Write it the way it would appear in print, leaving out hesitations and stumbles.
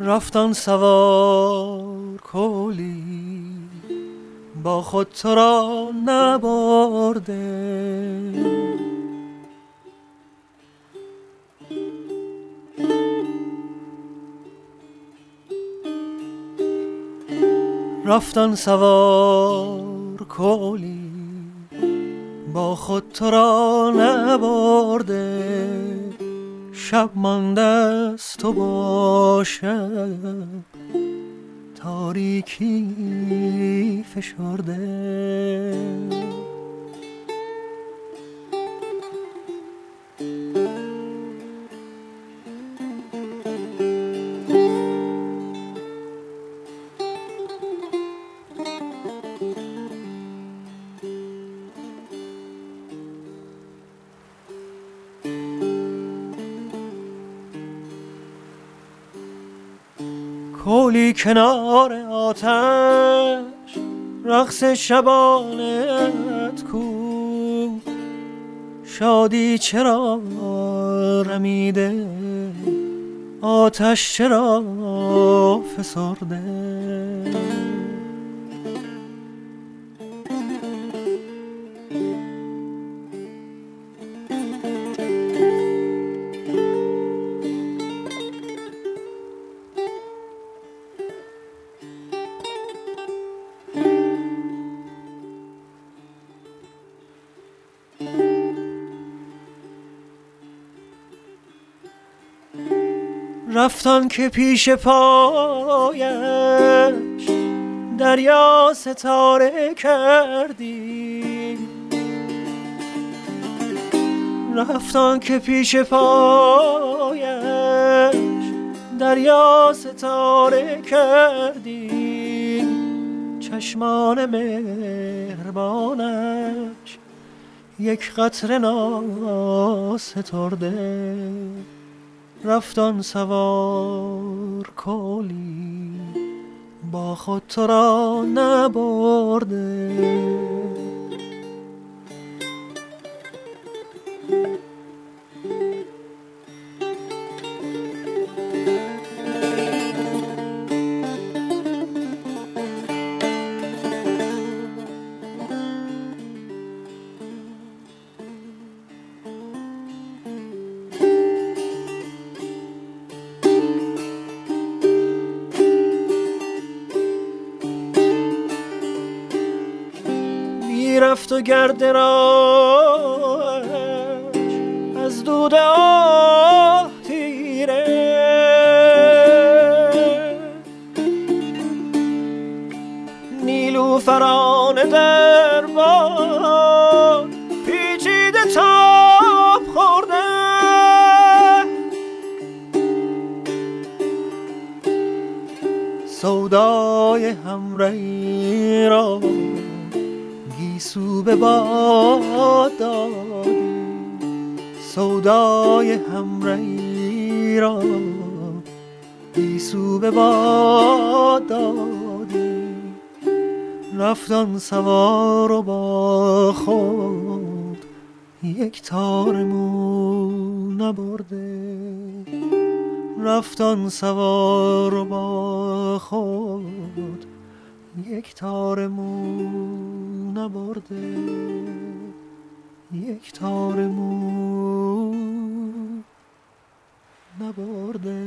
رفتن سوار کولی با خود تو را نبرده، رفتن سوار کولی با خود تو را نبرده، شب مانده است تو با شب تاریکی فشرده. کولی کنار آتش رقص شبانت کو، شادی چرا رمیده آتش چرا فسرده. رفتن که پیش پایش دریا ستاره کردی، رفتن که پیش پایش دریا ستاره کردی، چشمان مهربانش یک قطره ناسترده. رفتن سوار کولی با خود تو را نبرده، رفت و گرد راهش از دود آه تیره، نیلوفران در باد پیچیده تاب خورده، سودای همرهی را گیسو به باد دادی، سودای همرهی را گیسو به باد دادی. رفتن سوار و با خود یک تار مو نبرده، رفتن سوار و با خود یک تار مو نبرده، یک تار مو نبرده.